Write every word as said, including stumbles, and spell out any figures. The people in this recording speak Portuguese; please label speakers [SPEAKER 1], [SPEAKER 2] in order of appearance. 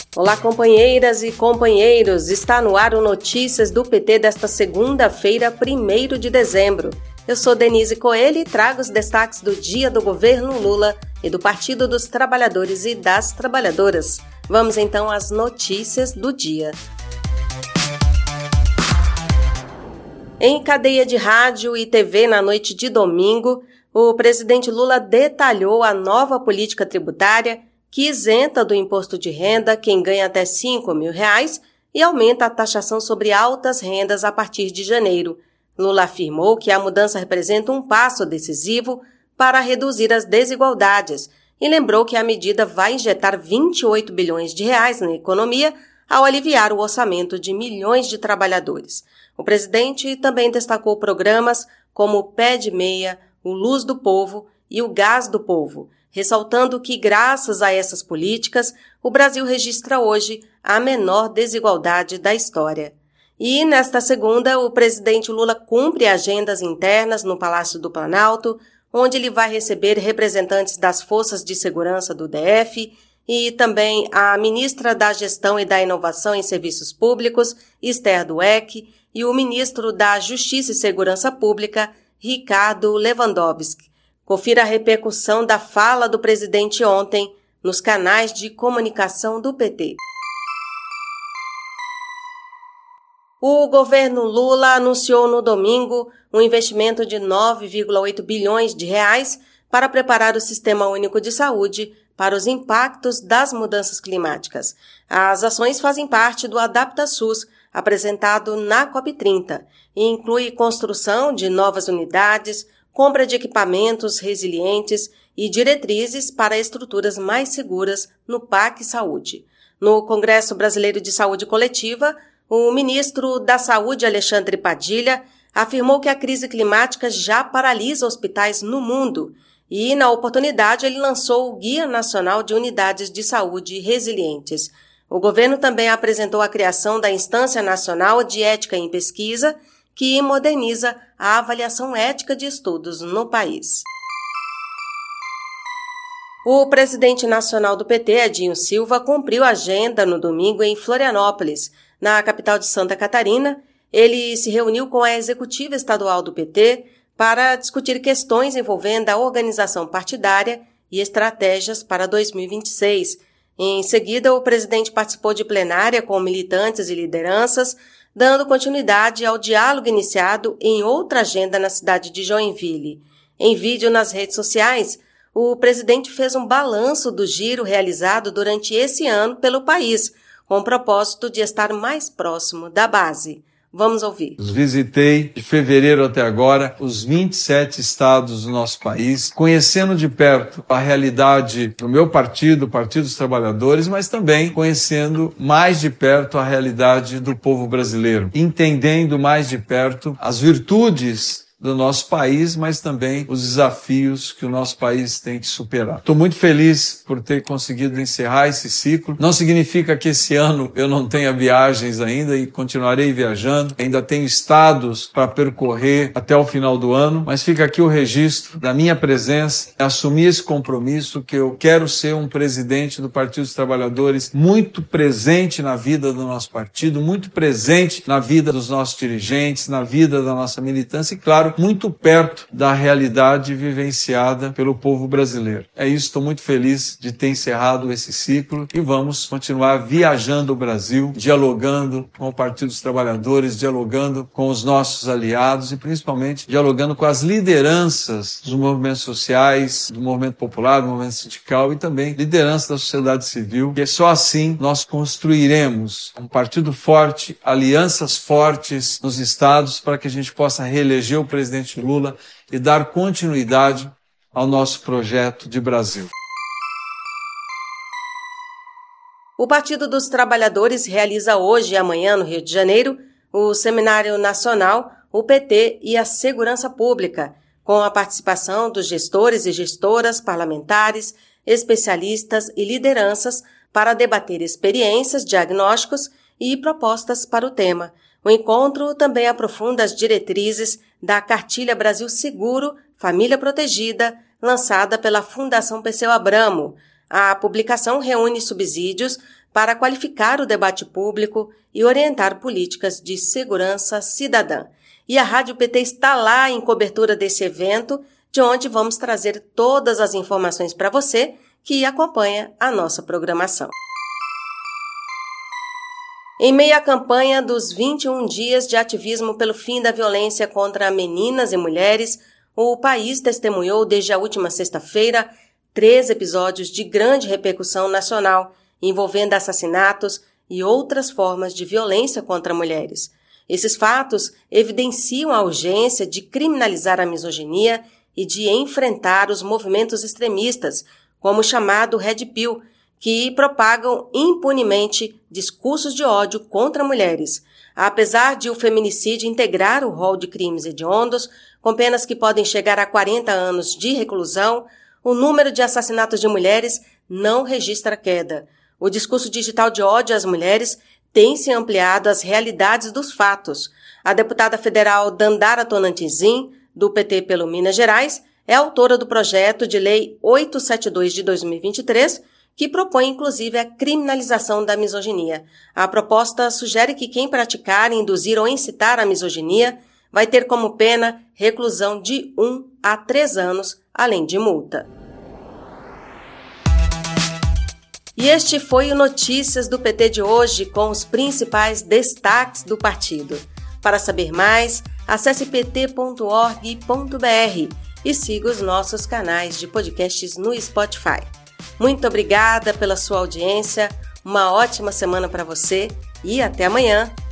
[SPEAKER 1] Olá, companheiras e companheiros, está no ar o Notícias do P T desta segunda-feira, primeiro de dezembro. Eu sou Denise Coelho e trago os destaques do dia do governo Lula e do Partido dos Trabalhadores e das Trabalhadoras. Vamos então às notícias do dia. Em cadeia de rádio e T V na noite de domingo, o presidente Lula detalhou a nova política tributária que isenta do imposto de renda quem ganha até cinco mil reais e aumenta a taxação sobre altas rendas a partir de janeiro. Lula afirmou que a mudança representa um passo decisivo para reduzir as desigualdades e lembrou que a medida vai injetar vinte e oito bilhões de reais na economia ao aliviar o orçamento de milhões de trabalhadores. O presidente também destacou programas como o Pé de Meia, o Luz do Povo e o Gás do Povo, ressaltando que, graças a essas políticas, o Brasil registra hoje a menor desigualdade da história. E, nesta segunda, o presidente Lula cumpre agendas internas no Palácio do Planalto, onde ele vai receber representantes das Forças de Segurança do D F e também a ministra da Gestão e da Inovação em Serviços Públicos, Esther Dweck, e o ministro da Justiça e Segurança Pública, Ricardo Lewandowski. Confira a repercussão da fala do presidente ontem nos canais de comunicação do P T. O governo Lula anunciou no domingo um investimento de nove vírgula oito bilhões de reais para preparar o Sistema Único de Saúde para os impactos das mudanças climáticas. As ações fazem parte do Adapta SUS, apresentado na COP trinta, e inclui construção de novas unidades, compra de equipamentos resilientes e diretrizes para estruturas mais seguras no P A C Saúde. No Congresso Brasileiro de Saúde Coletiva, o ministro da Saúde, Alexandre Padilha, afirmou que a crise climática já paralisa hospitais no mundo e, na oportunidade, ele lançou o Guia Nacional de Unidades de Saúde Resilientes. O governo também apresentou a criação da Instância Nacional de Ética em Pesquisa, que moderniza a avaliação ética de estudos no país. O presidente nacional do P T, Edinho Silva, cumpriu a agenda no domingo em Florianópolis, na capital de Santa Catarina. Ele se reuniu com a executiva estadual do P T para discutir questões envolvendo a organização partidária e estratégias para dois mil e vinte e seis. Em seguida, o presidente participou de plenária com militantes e lideranças, dando continuidade ao diálogo iniciado em outra agenda na cidade de Joinville. Em vídeo nas redes sociais, o presidente fez um balanço do giro realizado durante esse ano pelo país, com o propósito de estar mais próximo da base. Vamos ouvir.
[SPEAKER 2] Visitei, de fevereiro até agora, os vinte e sete estados do nosso país, conhecendo de perto a realidade do meu partido, o Partido dos Trabalhadores, mas também conhecendo mais de perto a realidade do povo brasileiro, entendendo mais de perto as virtudes do nosso país, mas também os desafios que o nosso país tem que superar. Estou muito feliz por ter conseguido encerrar esse ciclo. Não significa que esse ano eu não tenha viagens ainda e continuarei viajando. Ainda tenho estados para percorrer até o final do ano, mas fica aqui o registro da minha presença, assumir esse compromisso que eu quero ser um presidente do Partido dos Trabalhadores muito presente na vida do nosso partido, muito presente na vida dos nossos dirigentes, na vida da nossa militância e, claro, muito perto da realidade vivenciada pelo povo brasileiro. É isso, estou muito feliz de ter encerrado esse ciclo e vamos continuar viajando o Brasil, dialogando com o Partido dos Trabalhadores, dialogando com os nossos aliados e principalmente dialogando com as lideranças dos movimentos sociais, do movimento popular, do movimento sindical e também liderança da sociedade civil, que só assim nós construiremos um partido forte, alianças fortes nos estados para que a gente possa reeleger o presidente presidente Lula e dar continuidade ao nosso projeto de Brasil.
[SPEAKER 1] O Partido dos Trabalhadores realiza hoje e amanhã no Rio de Janeiro o Seminário Nacional, o P T e a Segurança Pública, com a participação dos gestores e gestoras, parlamentares, especialistas e lideranças para debater experiências, diagnósticos e propostas para o tema. O encontro também aprofunda as diretrizes da Cartilha Brasil Seguro, Família Protegida, lançada pela Fundação Perseu Abramo. A publicação reúne subsídios para qualificar o debate público e orientar políticas de segurança cidadã. E a Rádio P T está lá em cobertura desse evento, de onde vamos trazer todas as informações para você que acompanha a nossa programação. Em meio à campanha dos vinte e um dias de ativismo pelo fim da violência contra meninas e mulheres, o país testemunhou desde a última sexta-feira três episódios de grande repercussão nacional, envolvendo assassinatos e outras formas de violência contra mulheres. Esses fatos evidenciam a urgência de criminalizar a misoginia e de enfrentar os movimentos extremistas, como o chamado Red Pill, que propagam impunemente discursos de ódio contra mulheres. Apesar de o feminicídio integrar o rol de crimes hediondos, com penas que podem chegar a quarenta anos de reclusão, o número de assassinatos de mulheres não registra queda. O discurso digital de ódio às mulheres tem se ampliado às realidades dos fatos. A deputada federal Dandara Tonantizin, do P T pelo Minas Gerais, é autora do projeto de lei oitocentos e setenta e dois de dois mil e vinte e três, que propõe inclusive a criminalização da misoginia. A proposta sugere que quem praticar, induzir ou incitar a misoginia vai ter como pena reclusão de um a três anos, além de multa. E este foi o Notícias do P T de hoje, com os principais destaques do partido. Para saber mais, acesse p t ponto org ponto b r e siga os nossos canais de podcasts no Spotify. Muito obrigada pela sua audiência, uma ótima semana para você e até amanhã!